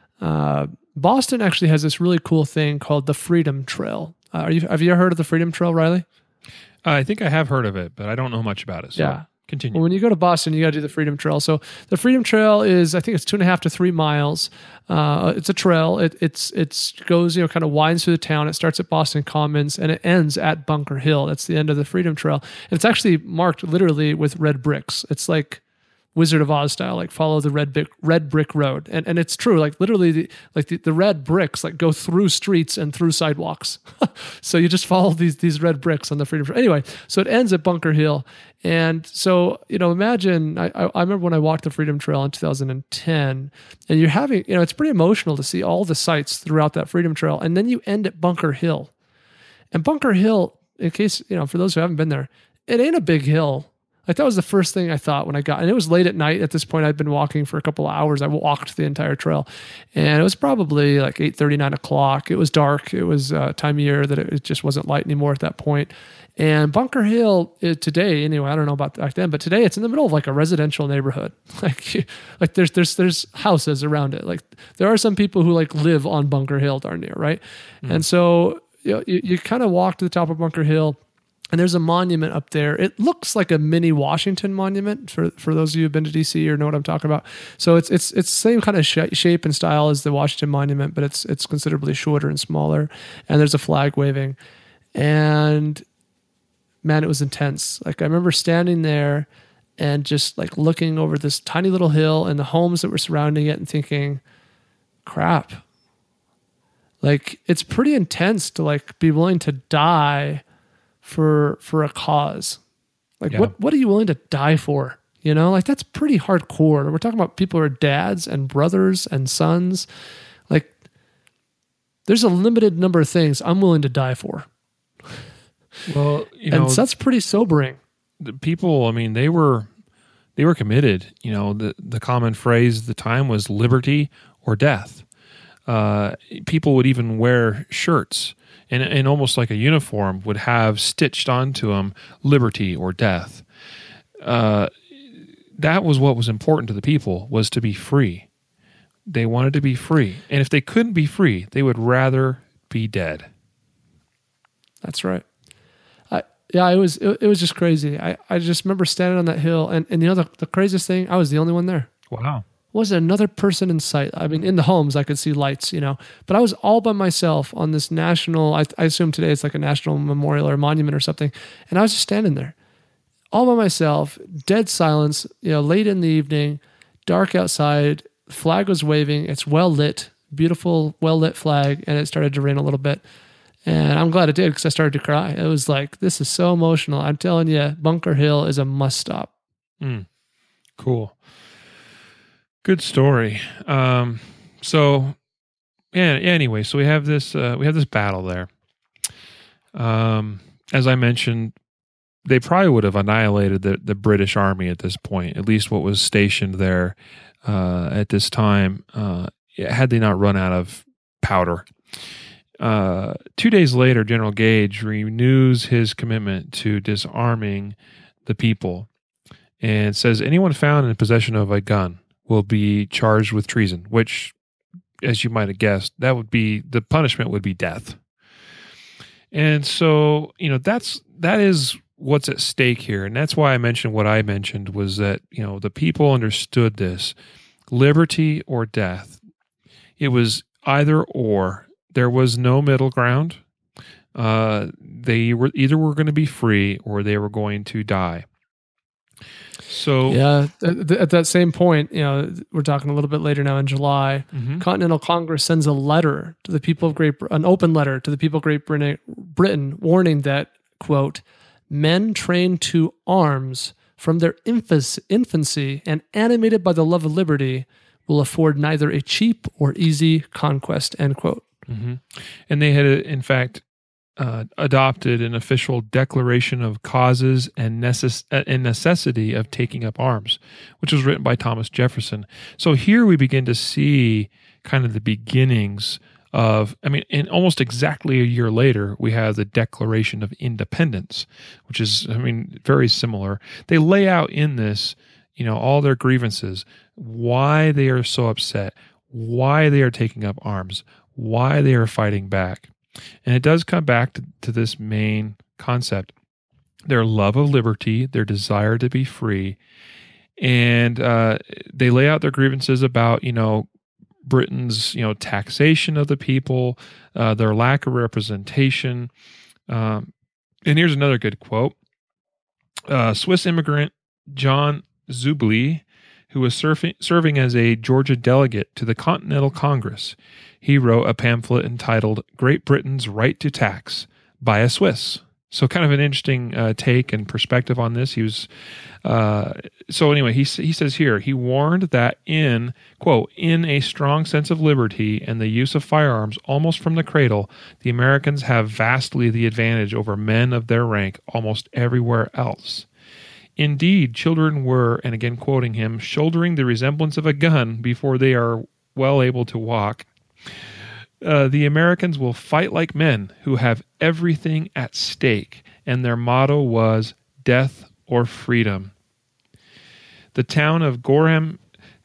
Uh, Boston actually has this really cool thing called the Freedom Trail. Uh, are you have you ever heard of the Freedom Trail, Riley? I think I have heard of it, but I don't know much about it. So yeah. Continue. Well, when you go to Boston, you got to do the Freedom Trail. So the Freedom Trail is, I think it's two and a half to three miles. Uh, it's a trail. It it's it's goes, you know, kind of winds through the town. It starts at Boston Commons and it ends at Bunker Hill. That's the end of the Freedom Trail. And it's actually marked literally with red bricks. It's like Wizard of Oz style, like follow the red brick red brick road, and and it's true, like literally, the, like the, the red bricks like go through streets and through sidewalks. So you just follow these these red bricks on the Freedom Trail. Anyway, so it ends at Bunker Hill, and so you know, imagine I I remember when I walked the Freedom Trail in two thousand ten, and you're having you know it's pretty emotional to see all the sights throughout that Freedom Trail, and then you end at Bunker Hill, and Bunker Hill, in case you know, for those who haven't been there, it ain't a big hill. Like that was the first thing I thought when I got, and it was late at night. At this point, I'd been walking for a couple of hours. I walked the entire trail, and it was probably like eight thirty, nine o'clock. It was dark. It was a time of year that it just wasn't light anymore at that point. And Bunker Hill is today, anyway, I don't know about back then, but today it's in the middle of like a residential neighborhood. Like, like there's there's there's houses around it. Like there are some people who like live on Bunker Hill darn near, right? Mm. And so you know, you, you kind of walk to the top of Bunker Hill. And there's a monument up there. It looks like a mini Washington monument for, for those of you who've been to D C or know what I'm talking about. So it's it's it's the same kind of sh- shape and style as the Washington Monument, but it's it's considerably shorter and smaller. And there's a flag waving. And man, it was intense. Like I remember standing there and just like looking over this tiny little hill and the homes that were surrounding it and thinking, crap. Like it's pretty intense to like be willing to die for for a cause. Like yeah. what what are you willing to die for? You know, like that's pretty hardcore. We're talking about people who are dads and brothers and sons. Like there's a limited number of things I'm willing to die for. Well, you know, and so that's pretty sobering. The people, I mean, they were they were committed. You know, the the common phrase at the time was liberty or death. Uh, people would even wear shirts and, and almost like a uniform would have stitched onto them liberty or death. Uh, that was what was important to the people, was to be free. They wanted to be free. And if they couldn't be free, they would rather be dead. That's right. I, yeah, it was it, it was just crazy. I, I just remember standing on that hill, and, and you know the, the craziest thing, I was the only one there. Wow. Wasn't another person in sight. I mean, in the homes, I could see lights, you know, but I was all by myself on this national, I, I assume today it's like a national memorial or monument or something. And I was just standing there all by myself, dead silence, you know, late in the evening, dark outside, flag was waving. It's well lit, beautiful, well lit flag. And it started to rain a little bit. And I'm glad it did because I started to cry. It was like, this is so emotional. I'm telling you, Bunker Hill is a must stop. Mm, cool. Good story. Um, so, yeah. Anyway, so we have this. Uh, we have this battle there. Um, as I mentioned, they probably would have annihilated the the British army at this point. At least what was stationed there uh, at this time, uh, had they not run out of powder. Uh, two days later, General Gage renews his commitment to disarming the people, and says anyone found in possession of a gun will be charged with treason, which, as you might have guessed, that would be, the punishment would be death. And so, you know, that's, that is what's at stake here. And that's why I mentioned what I mentioned was that, you know, the people understood this, liberty or death. It was either or. There was no middle ground. Uh, they were either were going to be free or they were going to die. So yeah, at, at that same point, you know, we're talking a little bit later now in July. Mm-hmm. Continental Congress sends a letter to the people of Great, an open letter to the people of Great Britain, Britain, warning that, quote, men trained to arms from their infancy and animated by the love of liberty will afford neither a cheap or easy conquest, end quote. Mm-hmm. And they had, in fact, Uh, adopted an official declaration of causes and, necess- and necessity of taking up arms, which was written by Thomas Jefferson. So here we begin to see kind of the beginnings of, I mean, and almost exactly a year later, we have the Declaration of Independence, which is, I mean, very similar. They lay out in this, you know, all their grievances, why they are so upset, why they are taking up arms, why they are fighting back. And it does come back to, to this main concept, their love of liberty, their desire to be free. And uh, they lay out their grievances about, you know, Britain's, you know, taxation of the people, uh, their lack of representation. Um, and here's another good quote. Uh, Swiss immigrant John Zubli, who was surfing, serving as a Georgia delegate to the Continental Congress, he wrote a pamphlet entitled Great Britain's Right to Tax by a Swiss. So kind of an interesting uh, take and perspective on this. He was, uh, so anyway, he, he says here, he warned that in, quote, in a strong sense of liberty and the use of firearms almost from the cradle, the Americans have vastly the advantage over men of their rank almost everywhere else. Indeed, children were, and again quoting him, shouldering the resemblance of a gun before they are well able to walk. Uh, the Americans will fight like men who have everything at stake, and their motto was death or freedom. The town of Gorham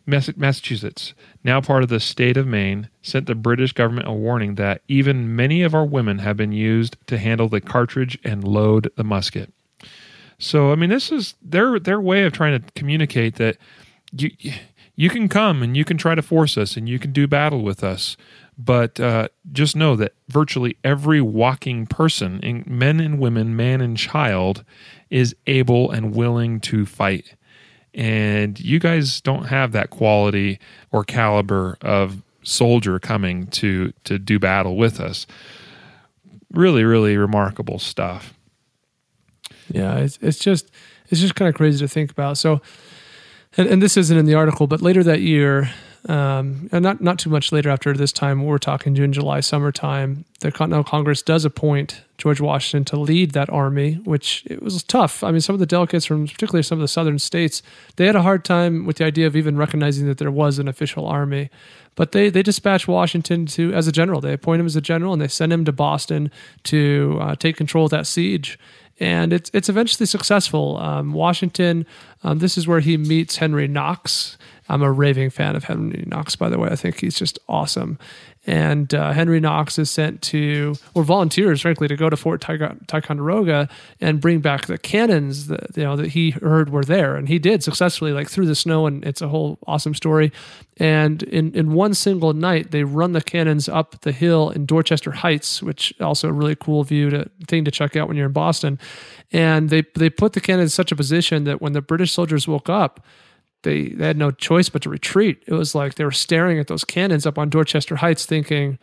Massachusetts, now part of the state of Maine, sent the British government a warning that even many of our women have been used to handle the cartridge and load the musket. So, I mean, this is their their way of trying to communicate that you you can come and you can try to force us and you can do battle with us, but uh, just know that virtually every walking person, men and women, man and child, is able and willing to fight. And you guys don't have that quality or caliber of soldier coming to to do battle with us. Really, really remarkable stuff. Yeah, it's it's just it's just kind of crazy to think about. So, and, and this isn't in the article, but later that year, um, and not not too much later after this time, we're talking June, July, summertime, the Continental Congress does appoint George Washington to lead that army, which it was tough. I mean, some of the delegates from particularly some of the southern states, they had a hard time with the idea of even recognizing that there was an official army. But they they dispatched Washington to as a general. They appoint him as a general, and they send him to Boston to uh, take control of that siege. And it's it's eventually successful. Um, Washington, um, this is where he meets Henry Knox. I'm a raving fan of Henry Knox, by the way. I think he's just awesome. And uh, Henry Knox is sent to, or volunteers, frankly, to go to Fort Ticonderoga and bring back the cannons that you know that he heard were there, and he did successfully, like through the snow. And it's a whole awesome story. And in in one single night, they run the cannons up the hill in Dorchester Heights, which also a really cool view to thing to check out when you're in Boston. And they they put the cannons in such a position that when the British soldiers woke up, They, they had no choice but to retreat. It was like they were staring at those cannons up on Dorchester Heights thinking,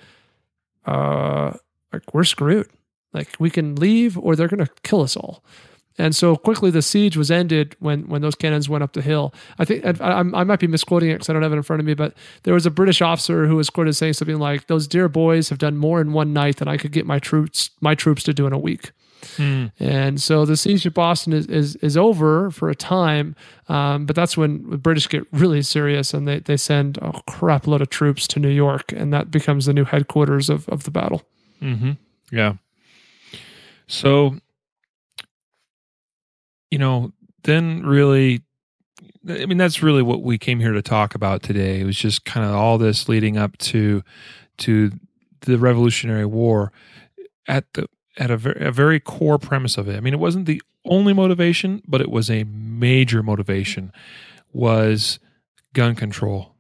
uh, like, we're screwed. Like, we can leave or they're going to kill us all. And so quickly the siege was ended when, when those cannons went up the hill. I think, I, I might be misquoting it because I don't have it in front of me, but there was a British officer who was quoted saying something like, those dear boys have done more in one night than I could get my troops, my troops to do in a week. Hmm. And so the siege of Boston is, is, is over for a time, um, but that's when the British get really serious and they, they send a crap load of troops to New York, and that becomes the new headquarters of, of the battle. Mm-hmm. Yeah. So, you know, then really, I mean, that's really what we came here to talk about today. It was just kind of all this leading up to to the Revolutionary War at the at a very, a very core premise of it. I mean, it wasn't the only motivation, but it was a major motivation, was gun control.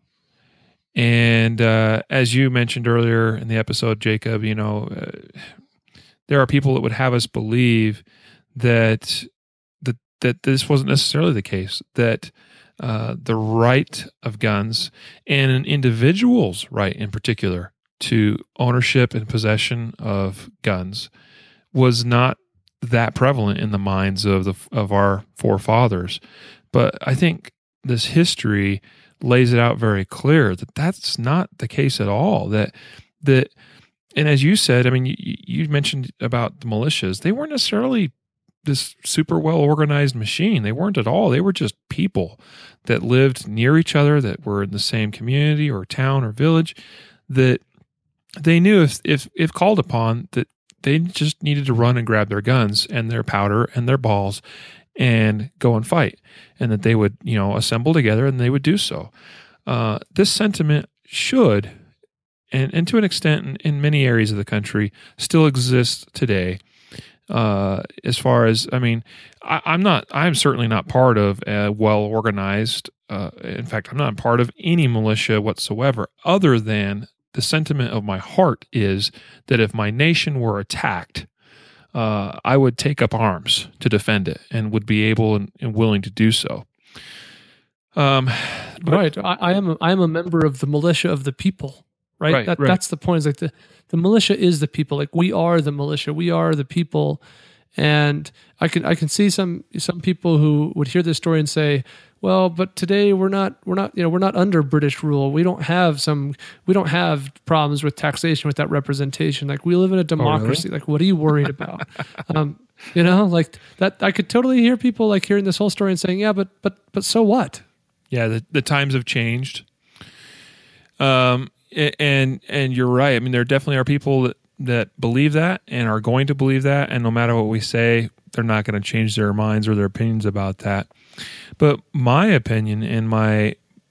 And uh, as you mentioned earlier in the episode, Jacob, you know, uh, there are people that would have us believe that that, that this wasn't necessarily the case, that uh, the right of guns and an individual's right in particular to ownership and possession of guns was not that prevalent in the minds of the of our forefathers. But I think this history lays it out very clear that that's not the case at all. That that, and as you said, I mean, you, you mentioned about the militias. They weren't necessarily this super well organized machine. They weren't at all. They were just people that lived near each other, that were in the same community or town or village, that they knew if if if called upon that they just needed to run and grab their guns and their powder and their balls and go and fight, and that they would, you know, assemble together and they would do so. Uh, this sentiment should, and, and to an extent in, in many areas of the country, still exists today. Uh, as far as, I mean, I, I'm not, I'm certainly not part of a well-organized, uh, in fact, I'm not part of any militia whatsoever, other than the sentiment of my heart is that if my nation were attacked, uh, I would take up arms to defend it and would be able and, and willing to do so. Um, but, right. I, I am. A, I am a member of the militia of the people. Right. right, that, right. That's the point. Is like the, the militia is the people. Like we are the militia. We are the people. And I can I can see some some people who would hear this story and say, well, but today we're not we're not you know we're not under British rule. We don't have some we don't have problems with taxation without representation. Like we live in a democracy. Oh, really? Like what are you worried about? um, you know, like that. I could totally hear people like hearing this whole story and saying, yeah, but but but so what? Yeah, the, the times have changed. Um, and and you're right. I mean, there definitely are people that, that believe that and are going to believe that, and no matter what we say, they're not going to change their minds or their opinions about that. But my opinion and my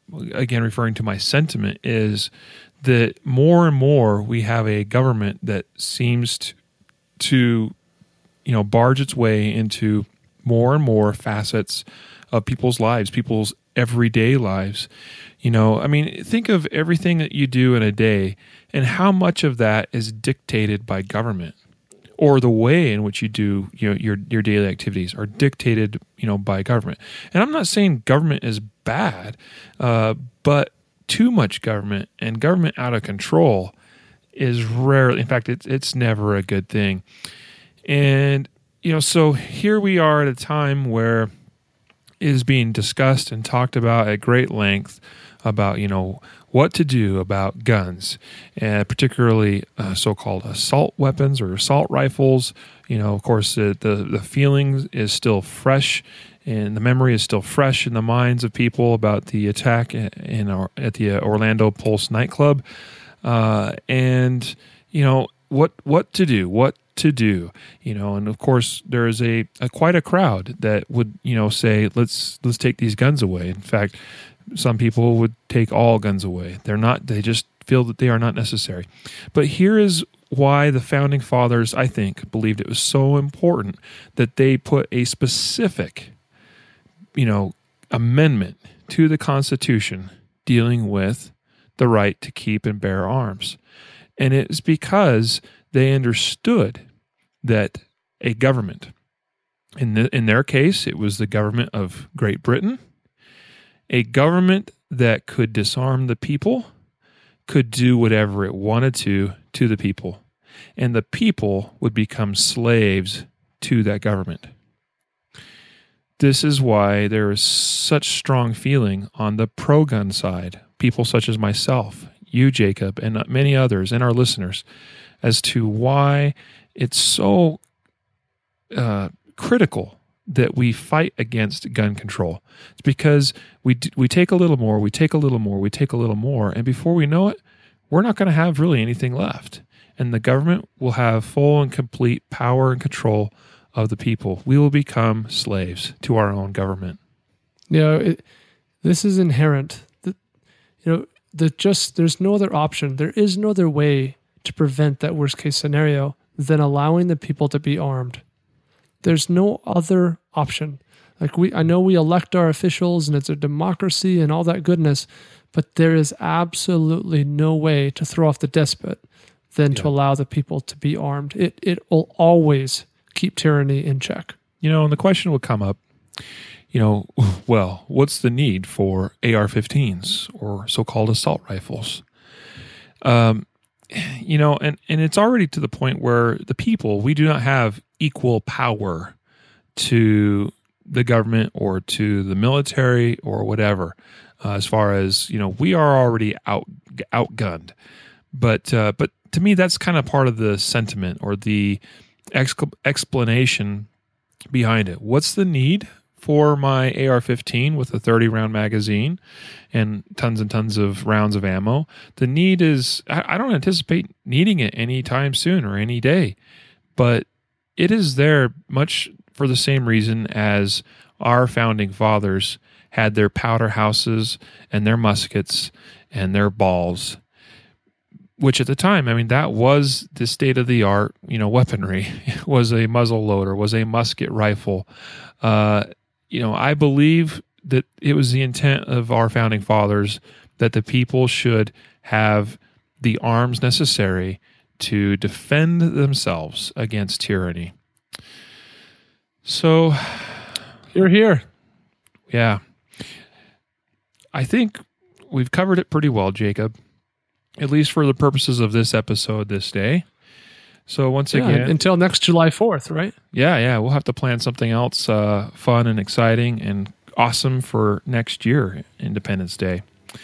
again, referring to my sentiment, is that more and more we have a government that seems to, to you know, barge its way into more and more facets of people's lives, people's everyday lives. You know, I mean, think of everything that you do in a day and how much of that is dictated by government, or the way in which you do, you know, your your daily activities are dictated, you know, by government. And I'm not saying government is bad, uh, but too much government and government out of control is rarely, in fact, it's it's never a good thing. And you know, so here we are at a time where it is being discussed and talked about at great length about, you know, what to do about guns, and particularly uh, so-called assault weapons or assault rifles. You know, of course, uh, the the feeling is still fresh, and the memory is still fresh in the minds of people about the attack in our, at the Orlando Pulse nightclub, uh, and you know what what to do, what to do, you know, and of course there is a, a quite a crowd that would, you know, say let's let's take these guns away. In fact, some people would take all guns away. They're not, they just feel that they are not necessary. But here is why the founding fathers, I think, believed it was so important that they put a specific, you know, amendment to the Constitution dealing with the right to keep and bear arms. And it's because they understood that a government, in the, in their case, it was the government of Great Britain, a government that could disarm the people, could do whatever it wanted to to the people, and the people would become slaves to that government. This is why there is such strong feeling on the pro-gun side, people such as myself, you, Jacob, and many others, and our listeners, as to why it's so uh, critical that we fight against gun control. It's because we d- we take a little more, we take a little more, we take a little more, and before we know it, we're not going to have really anything left. And the government will have full and complete power and control of the people. We will become slaves to our own government. You know, it, this is inherent. The, you know, the just there's no other option. There is no other way to prevent that worst case scenario than allowing the people to be armed. There's no other option. Like we, I know we elect our officials and it's a democracy and all that goodness, but there is absolutely no way to throw off the despot than yeah. to allow the people to be armed. It it will always keep tyranny in check. You know, and the question will come up, you know, well, what's the need for A R fifteens or so-called assault rifles? Um, you know, and, and it's already to the point where the people, we do not have equal power to the government or to the military or whatever, uh, as far as, you know, we are already out outgunned. But uh, but to me, that's kind of part of the sentiment or the exc- explanation behind it. What's the need for my A R fifteen with a thirty round magazine and tons and tons of rounds of ammo? The need is, I, I don't anticipate needing it anytime soon or any day, but it is there much for the same reason as our founding fathers had their powder houses and their muskets and their balls, which at the time, I mean, that was the state-of-the-art, you know, weaponry. Was a muzzle loader, was a musket rifle. Uh, you know, I believe that it was the intent of our founding fathers that the people should have the arms necessary to defend themselves against tyranny. So, you're here. Yeah. I think we've covered it pretty well, Jacob, at least for the purposes of this episode this day. So once yeah, again, until next July fourth, right? Yeah, yeah. We'll have to plan something else uh, fun and exciting and awesome for next year, Independence Day.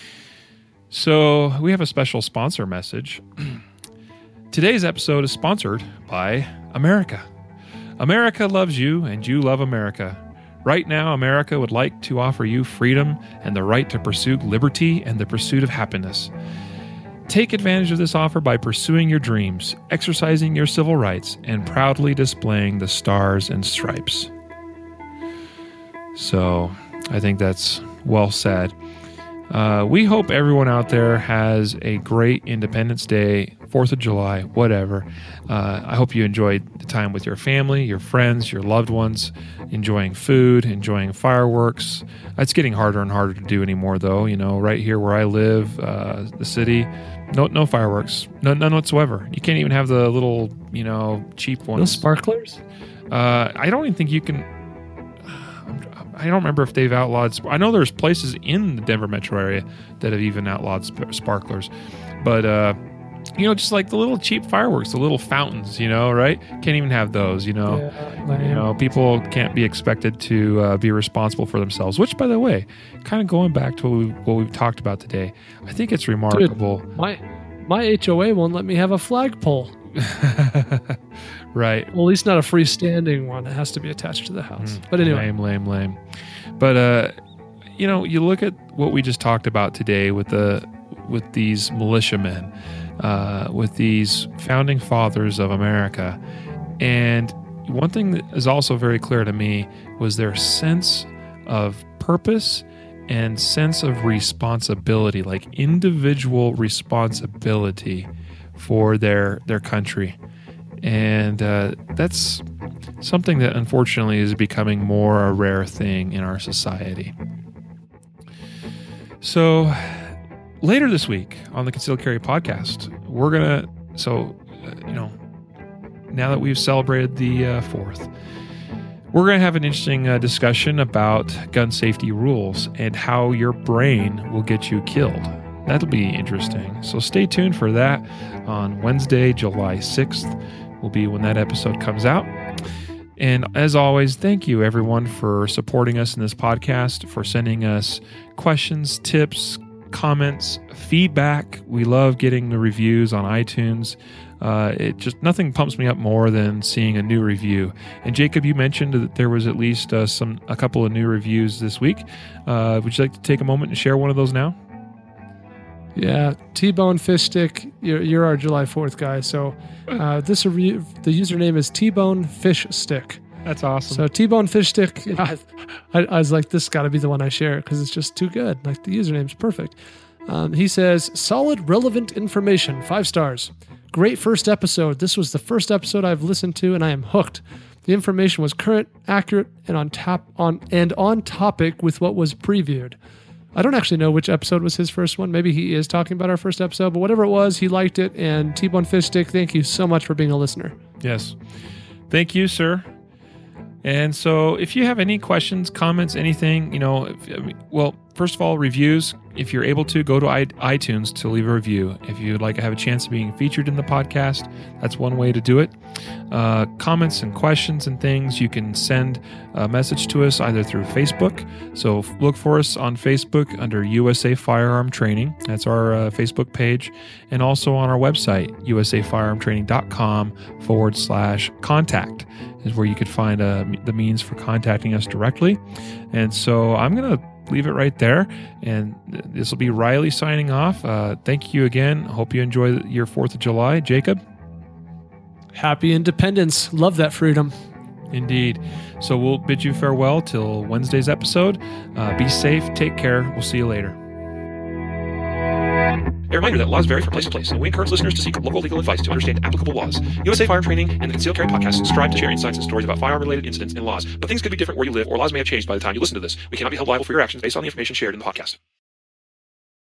So we have a special sponsor message. Today's episode is sponsored by America. America loves you and you love America. Right now, America would like to offer you freedom and the right to pursue liberty and the pursuit of happiness. Take advantage of this offer by pursuing your dreams, exercising your civil rights, and proudly displaying the stars and stripes. So, I think that's well said. Uh, we hope everyone out there has a great Independence Day, fourth of July, whatever. Uh, I hope you enjoyed the time with your family, your friends, your loved ones, enjoying food, enjoying fireworks. It's getting harder and harder to do anymore, though. You know, right here where I live, uh, the city, no, no fireworks, no, none whatsoever. You can't even have the little, you know, cheap ones. No sparklers? Uh, I don't even think you can. I don't remember if they've outlawed. I know there's places in the Denver metro area that have even outlawed sp- sparklers, but uh, you know, just like the little cheap fireworks, the little fountains, you know, right? Can't even have those. You know, Yeah, you know, people can't be expected to uh, be responsible for themselves. Which, by the way, kind of going back to what, we, what we've talked about today, I think it's remarkable. Dude, my my H O A won't let me have a flagpole. Right. Well, at least not a freestanding one. It has to be attached to the house. Mm, but anyway. Lame, lame, lame. But, uh, you know, you look at what we just talked about today with the with these militiamen, uh, with these founding fathers of America. And one thing that is also very clear to me was their sense of purpose and sense of responsibility, like individual responsibility for their their country. And uh, that's something that unfortunately is becoming more a rare thing in our society. So later this week on the Concealed Carry podcast, we're going to, so, uh, you know, now that we've celebrated the uh, fourth, we're going to have an interesting uh, discussion about gun safety rules and how your brain will get you killed. That'll be interesting. So stay tuned for that on Wednesday, July sixth. Will be when that episode comes out. And as always, thank you everyone for supporting us in this podcast, for sending us questions, tips, comments, feedback. We love getting the reviews on iTunes. Uh, it just nothing pumps me up more than seeing a new review. And Jacob, you mentioned that there was at least uh, some a couple of new reviews this week. Uh, would you like to take a moment and share one of those now? Yeah, T-Bone Fish Stick, you're, you're our July fourth guy. So uh, this review, the username is T-Bone Fish Stick. That's awesome. So T-Bone Fish Stick, I, I was like, this got to be the one I share because it's just too good. Like the username's perfect. Um, he says, solid, relevant information, five stars. Great first episode. This was the first episode I've listened to, and I am hooked. The information was current, accurate, and on tap on and on topic with what was previewed. I don't actually know which episode was his first one. Maybe he is talking about our first episode, but whatever it was, he liked it. And T-Bone Fish Stick, thank you so much for being a listener. Yes. Thank you, sir. And so if you have any questions, comments, anything, you know, if, I mean, well, first of all, reviews. If you're able to, go to iTunes to leave a review. If you'd like to have a chance of being featured in the podcast, that's one way to do it. Uh, comments and questions and things, you can send a message to us either through Facebook. So look for us on Facebook under U S A Firearm Training. That's our uh, Facebook page. And also on our website, usafirearmtraining.com forward slash contact is where you could find uh, the means for contacting us directly. And so I'm going to leave it right there. And this will be Riley signing off. Uh, thank you again. Hope you enjoy your fourth of July. Jacob? Happy Independence. Love that freedom. Indeed. So we'll bid you farewell till Wednesday's episode. Uh, be safe. Take care. We'll see you later. A reminder that laws vary from place to place, and we encourage listeners to seek local legal advice to understand applicable laws. U S A Firearm Training and the Concealed Carry Podcast strive to share insights and stories about firearm-related incidents and laws, but things could be different where you live, or laws may have changed by the time you listen to this. We cannot be held liable for your actions based on the information shared in the podcast.